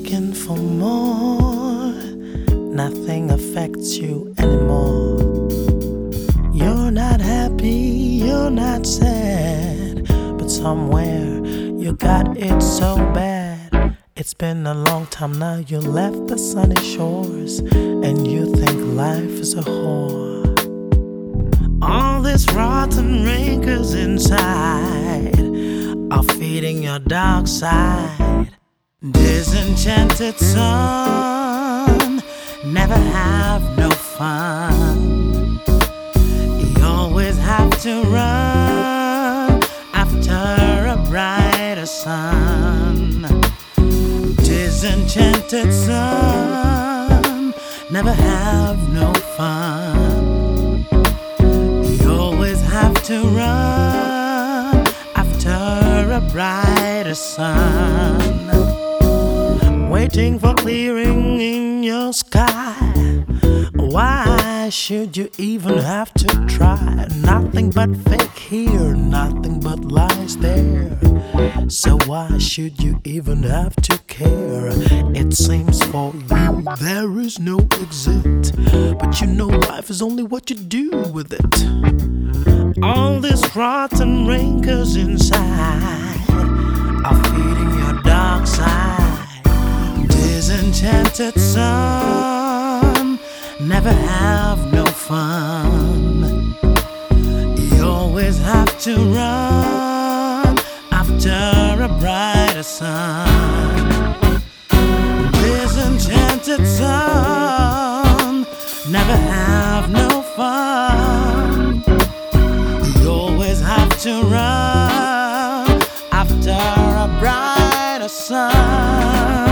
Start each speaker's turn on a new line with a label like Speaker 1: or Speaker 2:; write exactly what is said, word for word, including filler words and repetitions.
Speaker 1: looking for more. Nothing affects you anymore. You're not happy, you're not sad, but somewhere you got it so bad. It's been a long time now, you left the sunny shores, and you think life is a whore. All this rotten rancors inside are feeding your dark side. Disenchanted sun, never have no fun. You always have to run after a brighter sun. Disenchanted sun, never have no fun. You always have to run after a brighter sun. Waiting for clearing in your sky. Why should you even have to try? Nothing but fake here, nothing but lies there. So why should you even have to care? It seems for you there is no exit, but you know life is only what you do with it. All this rotten rancors inside are feeding your dark side. Disenchanted sun, never have no fun. You always have to run after a brighter sun. Disenchanted sun, never have no fun. You always have to run after a brighter sun.